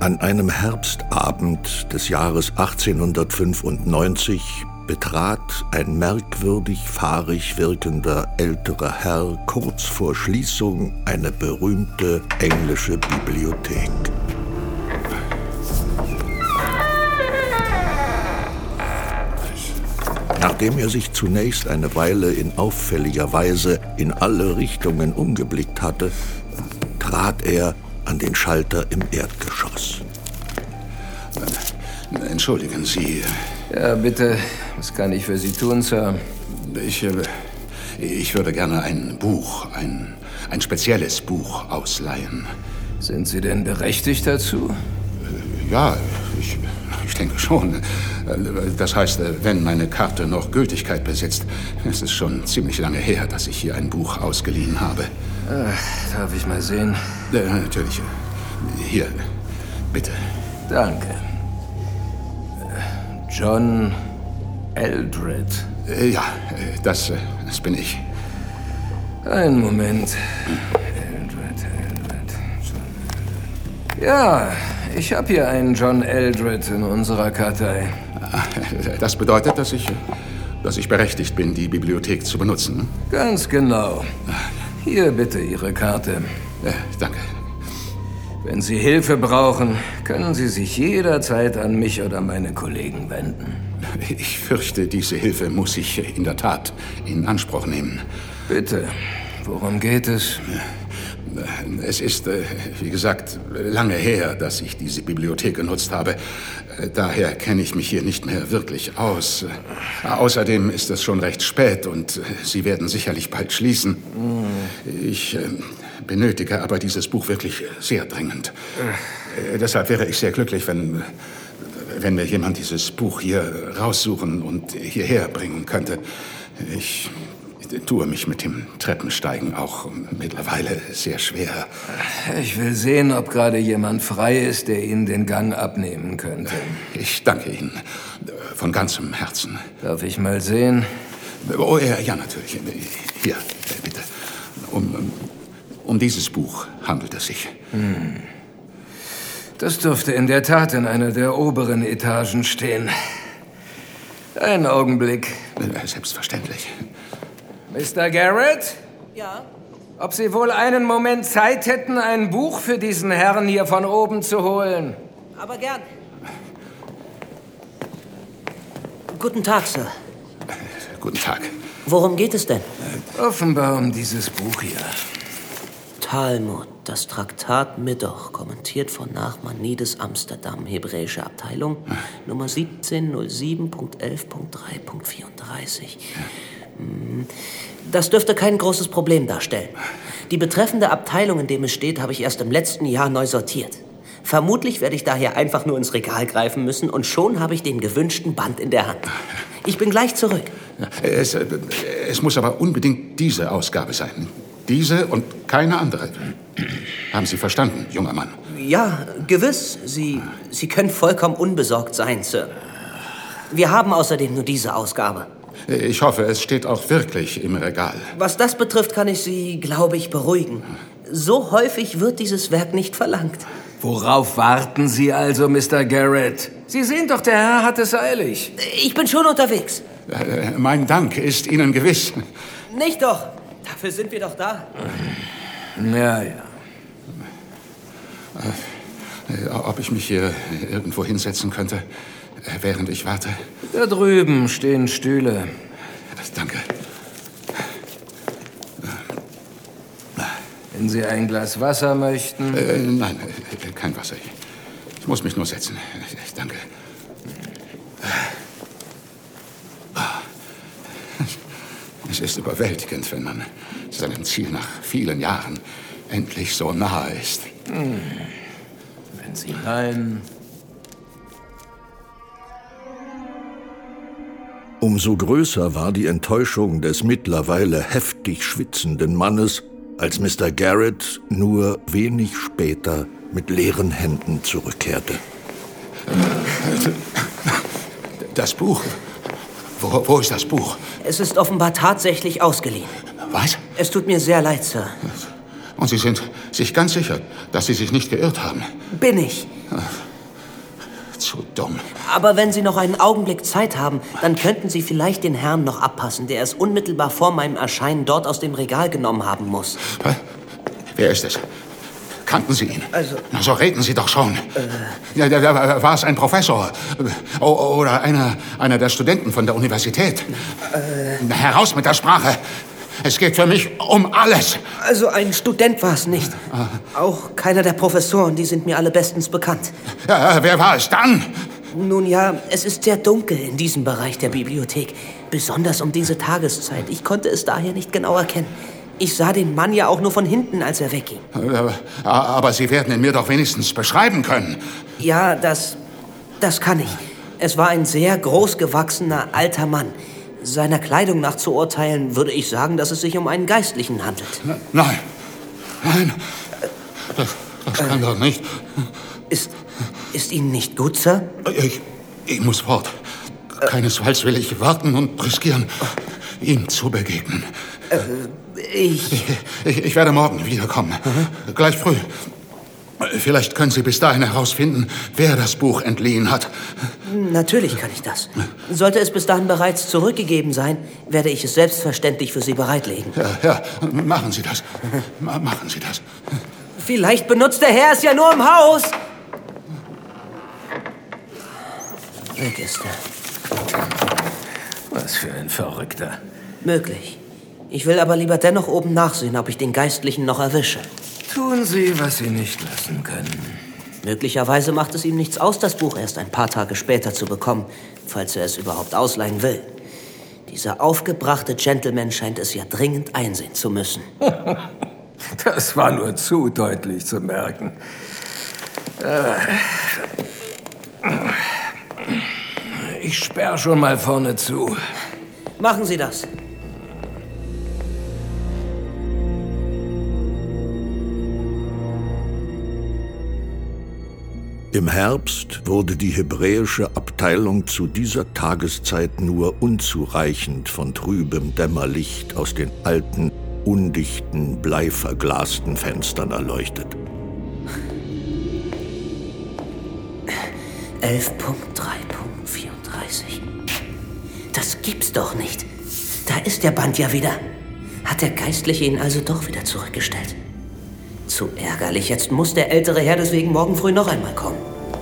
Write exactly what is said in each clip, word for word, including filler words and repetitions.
An einem Herbstabend des Jahres achtzehnhundertfünfundneunzig betrat ein merkwürdig fahrig wirkender älterer Herr kurz vor Schließung eine berühmte englische Bibliothek. Nachdem er sich zunächst eine Weile in auffälliger Weise in alle Richtungen umgeblickt hatte, trat er an den Schalter im Erdgeschoss. Entschuldigen Sie. Ja, bitte. Was kann ich für Sie tun, Sir? Ich, ich würde gerne ein Buch, ein, ein spezielles Buch ausleihen. Sind Sie denn berechtigt dazu? Ja, ich, ich denke schon. Das heißt, wenn meine Karte noch Gültigkeit besitzt. Es ist schon ziemlich lange her, dass ich hier ein Buch ausgeliehen habe. Ach, darf ich mal sehen? Äh, natürlich. Hier, bitte. Danke. John Eldred. Äh, ja, das, das bin ich. Einen Moment. Eldred, Eldred, John Eldred. Ja, ich habe hier einen John Eldred in unserer Kartei. Das bedeutet, dass ich, dass ich berechtigt bin, die Bibliothek zu benutzen? Ganz genau. Hier bitte Ihre Karte. Ja, danke. Wenn Sie Hilfe brauchen, können Sie sich jederzeit an mich oder meine Kollegen wenden. Ich fürchte, diese Hilfe muss ich in der Tat in Anspruch nehmen. Bitte, worum geht es? Es ist, wie gesagt, lange her, dass ich diese Bibliothek genutzt habe. Daher kenne ich mich hier nicht mehr wirklich aus. Außerdem ist es schon recht spät und Sie werden sicherlich bald schließen. Ich benötige aber dieses Buch wirklich sehr dringend. Deshalb wäre ich sehr glücklich, wenn, wenn mir jemand dieses Buch hier raussuchen und hierher bringen könnte. Ich tue mich mit dem Treppensteigen auch mittlerweile sehr schwer. Ich will sehen, ob gerade jemand frei ist, der Ihnen den Gang abnehmen könnte. Ich danke Ihnen von ganzem Herzen. Darf ich mal sehen? Oh, ja, ja, natürlich. Hier, bitte. Um, um dieses Buch handelt es sich. Hm. Das dürfte in der Tat in einer der oberen Etagen stehen. Einen Augenblick. Selbstverständlich. Mister Garrett? Ja? Ob Sie wohl einen Moment Zeit hätten, ein Buch für diesen Herrn hier von oben zu holen? Aber gern. Guten Tag, Sir. Guten Tag. Worum geht es denn? Offenbar um dieses Buch hier. Talmud, das Traktat Middoch, kommentiert von Nachmanides Amsterdam, hebräische Abteilung, hm. Nummer siebzehn null sieben Punkt elf Punkt drei Punkt vierunddreißig. Hm. Das dürfte kein großes Problem darstellen. Die betreffende Abteilung, in dem es steht, habe ich erst im letzten Jahr neu sortiert. Vermutlich werde ich daher einfach nur ins Regal greifen müssen und schon habe ich den gewünschten Band in der Hand. Ich bin gleich zurück. Es, es muss aber unbedingt diese Ausgabe sein. Diese und keine andere. Haben Sie verstanden, junger Mann? Ja, gewiss. Sie, Sie können vollkommen unbesorgt sein, Sir. Wir haben außerdem nur diese Ausgabe. Ich hoffe, es steht auch wirklich im Regal. Was das betrifft, kann ich Sie, glaube ich, beruhigen. So häufig wird dieses Werk nicht verlangt. Worauf warten Sie also, Mister Garrett? Sie sehen doch, der Herr hat es eilig. Ich bin schon unterwegs. Äh, mein Dank ist Ihnen gewiss. Nicht doch. Dafür sind wir doch da. Ja, ja. Äh, ob ich mich hier irgendwo hinsetzen könnte, während ich warte? Da drüben stehen Stühle. Danke. Wenn Sie ein Glas Wasser möchten? Äh, nein, kein Wasser. Ich muss mich nur setzen. Danke. Es ist überwältigend, wenn man seinem Ziel nach vielen Jahren endlich so nahe ist. Hm. Wenn Sie meinen. Umso größer war die Enttäuschung des mittlerweile heftig schwitzenden Mannes, als Mister Garrett nur wenig später mit leeren Händen zurückkehrte. Das Buch? Wo, wo ist das Buch? Es ist offenbar tatsächlich ausgeliehen. Was? Es tut mir sehr leid, Sir. Und Sie sind sich ganz sicher, dass Sie sich nicht geirrt haben? Bin ich. Zu dumm. Aber wenn Sie noch einen Augenblick Zeit haben, dann könnten Sie vielleicht den Herrn noch abpassen, der es unmittelbar vor meinem Erscheinen dort aus dem Regal genommen haben muss. Wer ist es? Kannten Sie ihn? Also... Na, so reden Sie doch schon. Äh, ja, ja, war es ein Professor? O oder einer, einer der Studenten von der Universität? Äh, Heraus mit der Sprache! Es geht für mich um alles. Also ein Student war es nicht. Auch keiner der Professoren, die sind mir alle bestens bekannt. Ja, wer war es dann? Nun ja, es ist sehr dunkel in diesem Bereich der Bibliothek. Besonders um diese Tageszeit. Ich konnte es daher nicht genau erkennen. Ich sah den Mann ja auch nur von hinten, als er wegging. Aber Sie werden ihn mir doch wenigstens beschreiben können. Ja, das, das kann ich. Es war ein sehr großgewachsener, alter Mann. Seiner Kleidung nach zu urteilen, würde ich sagen, dass es sich um einen Geistlichen handelt. Nein, nein, das, das kann äh, doch nicht. Ist, ist Ihnen nicht gut, Sir? Ich, ich muss fort. Keinesfalls will ich warten und riskieren, ihm zu begegnen. Äh, ich... Ich, ich... ich werde morgen wiederkommen, mhm. Gleich früh. Vielleicht können Sie bis dahin herausfinden, wer das Buch entliehen hat. Natürlich kann ich das. Sollte es bis dahin bereits zurückgegeben sein, werde ich es selbstverständlich für Sie bereitlegen. Ja, ja, machen Sie das. Machen Sie das. Vielleicht benutzt der Herr es ja nur im Haus. Weg ist er. Was für ein Verrückter. Möglich. Ich will aber lieber dennoch oben nachsehen, ob ich den Geistlichen noch erwische. Tun Sie, was Sie nicht lassen können. Möglicherweise macht es ihm nichts aus, das Buch erst ein paar Tage später zu bekommen, falls er es überhaupt ausleihen will. Dieser aufgebrachte Gentleman scheint es ja dringend einsehen zu müssen. Das war nur zu deutlich zu merken. Ich sperre schon mal vorne zu. Machen Sie das. Im Herbst wurde die hebräische Abteilung zu dieser Tageszeit nur unzureichend von trübem Dämmerlicht aus den alten, undichten, bleiverglasten Fenstern erleuchtet. elf Punkt drei Punkt vierunddreißig. Das gibt's doch nicht. Da ist der Band ja wieder. Hat der Geistliche ihn also doch wieder zurückgestellt? Zu ärgerlich. Jetzt muss der ältere Herr deswegen morgen früh noch einmal kommen.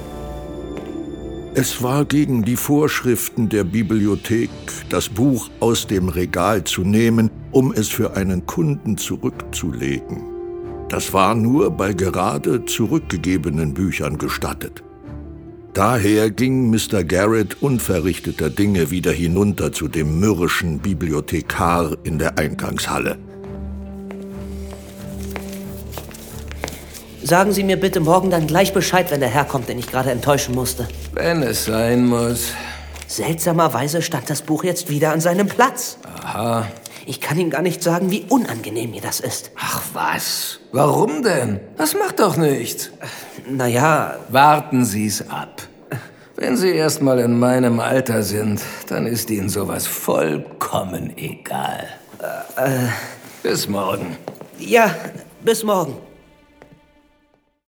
Es war gegen die Vorschriften der Bibliothek, das Buch aus dem Regal zu nehmen, um es für einen Kunden zurückzulegen. Das war nur bei gerade zurückgegebenen Büchern gestattet. Daher ging Mister Garrett unverrichteter Dinge wieder hinunter zu dem mürrischen Bibliothekar in der Eingangshalle. Sagen Sie mir bitte morgen dann gleich Bescheid, wenn der Herr kommt, den ich gerade enttäuschen musste. Wenn es sein muss. Seltsamerweise stand das Buch jetzt wieder an seinem Platz. Aha. Ich kann Ihnen gar nicht sagen, wie unangenehm mir das ist. Ach was? Warum denn? Das macht doch nichts. Naja... Warten Sie's ab. Wenn Sie erst mal in meinem Alter sind, dann ist Ihnen sowas vollkommen egal. Äh, äh. Bis morgen. Ja, bis morgen.